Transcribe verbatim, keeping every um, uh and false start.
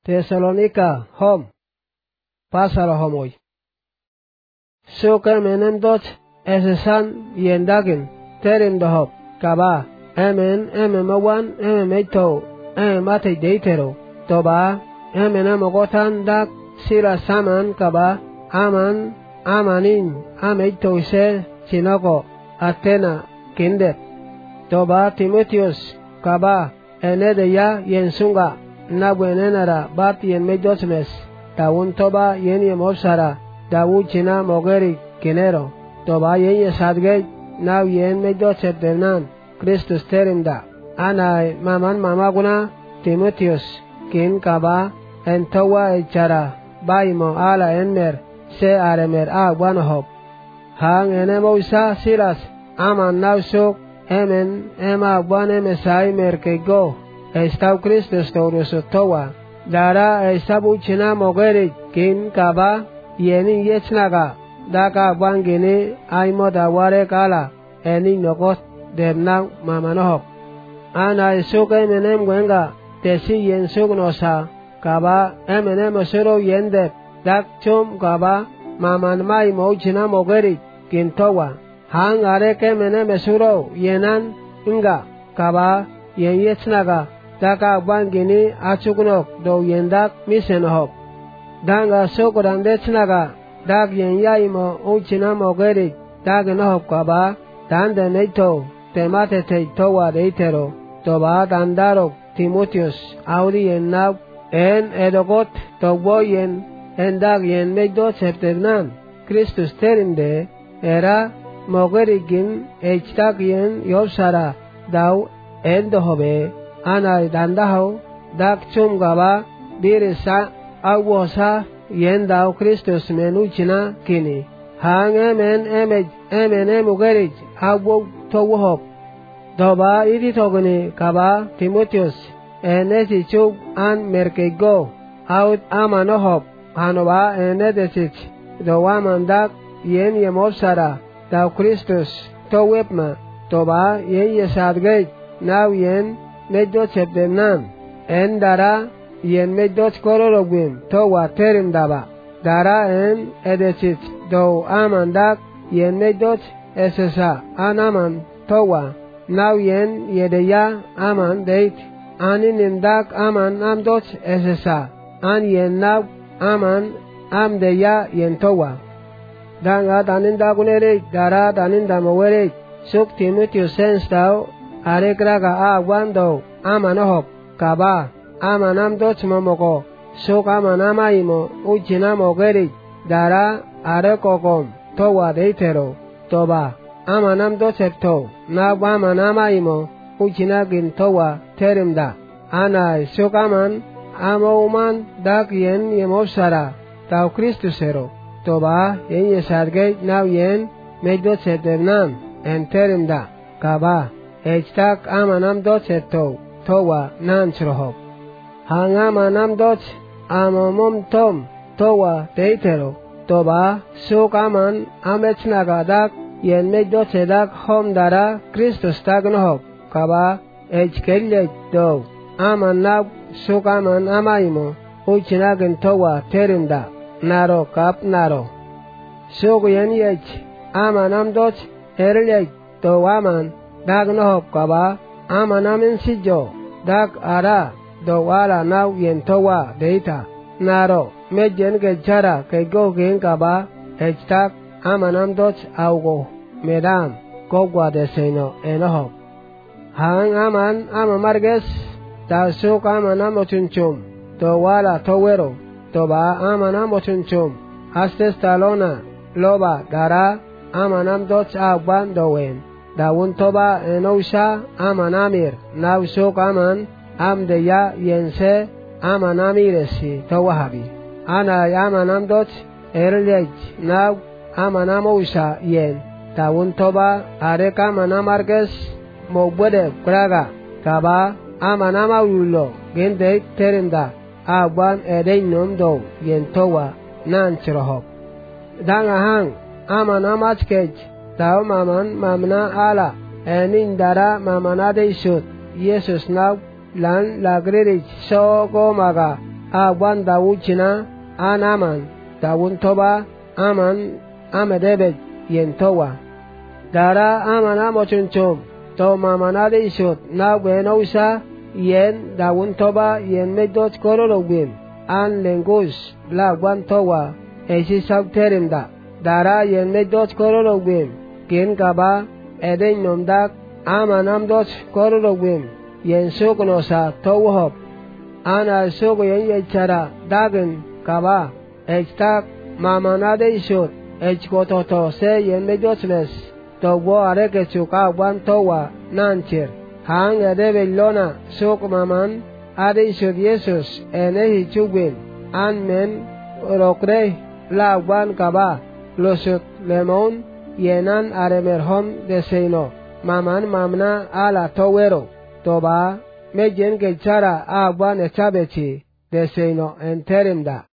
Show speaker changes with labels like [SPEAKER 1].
[SPEAKER 1] Thessalonica hom. Pasalo homoy. Suka menem dot esesan yendagin terim dahop kaba emen ememawan ememeito emate deitero toba emena mogotan dak sila saman kaba aman amanin ameito ise sinoko Athena kindet toba Timotheus kaba enede ya yensunga nabwenenara bat yen medosmes tawun toba yen yemosara dawu china mogeri kinero toba yen yesadge naw yen medosep denan Christus terimda anay maman mamaguna Timotheus kin kaba entowa echara baimo ala enmer se aremer a wanahop hang enemo isa silas aman nawsuk emen ema wane mesai merkego estau Christus torusotowa dara esabu china mogeri kin kaba yeni yechnaga daka wangini aimo daware kala eni nokot demnang mamanohop ana isuk emenem gwenga tesi yensuk nosa kaba emenem osero yende dak chum kaba maman mai mo china mogeri kin towa hang are ke menem esuro yenan inga kaba yen yechnaga daka wangini achugnok do yendak misenohop danga sokodan dechnaga dak yen yaimo uchina mogeri dak nohop kaba dande neito temate te towa deitero toba dandaro Timotheus audi yen naw en edogot tobo yen endak yen meido septernan Christus terinde era mogerigin echtak yen yosara daw endohobe anay dandaho dak chum gaba birisa awosa yen daw Christus menuchina kini hang emen emej emen emugerij awo towohop doba iti togni kaba Timotheus enesi chub an merkego out amanohop hanoba enedesich dowa mandak yen yemosara daw Christus towepma toba yen yesadgej naw yen medot septemnan en dara yen medot kororogwim towa terim daba dara en edesich do amandak yen medot esesa anaman towa naw yen yedeya aman deit anin imdak aman amdot esesa an yen naw aman amdeya yen towa danga danin dagunere dara danin damowere suk Timotheus sens daw arekraga a wando amanohop kaba amanam dot momoko suk amanamaimo uchina mogeri dara arekokom towa deitero toba amanam dot septo na amanamaimo uchina gin towa terimda anay suk aman amouman dak yen yemosara taw Christusero toba yen yesargej naw yen medot septernan en terimda kaba echtak amanam dot septo towa nanchrohop hang amanam dot amomom tom towa deitero toba suk aman amechnaga dak yen medot sedak hom dara Christus tagnohop kaba echkellej do aman naw suk aman amaimo uchinagin towa terimda naro kap naro suk yen yech amanam dot erlej to aman dak nohop kaba amanamin sijo dak ara do wala naw yen towa deita naro mejen gechara kego gen kaba echtak amanam dot augo medam kogwa deseno enohop hang aman amamarges ta suk amanam ochunchum to wala towero toba amanam ochunchum astes talona loba dara amanam dot agban dowen dawun toba enosha amanamir naw suk aman amdeya yense amanamiresi towahabi ana amanam dot erlej naw amanamosha yen dawun toba areka manamarges mobwede kraga kaba amanamawulo gende terimda agban edeynum do yen towa nanchrohop danga hang amanamachkej daw maman mamna ala enin dara mamana deishut Jesus naw lan lagrerich so go maga agwan dawuchina an aman dawun toba aman amedebet yen towa dara aman amochunchum to mamanade ishot na wenousa yen dawun toba yen medot kororogwim an lengus la gwan towa esi sabterimda dara yen medot kororogwim kin gaba eden nomdak aman amdot kororogwim yen suknosa towhop ana sugo yen yechara dagen gaba echtak mamanade ishot echkototo se yen medotnes towo areke chuka gwan towa nanchir hang edebe lona suk maman ade ishot Jesus enehi chugwin an men rokre la gwan gaba losut lemon yenan aremerhom deseino maman mamna ala towero toba mejen gechara agwan echabechi deseino enterimda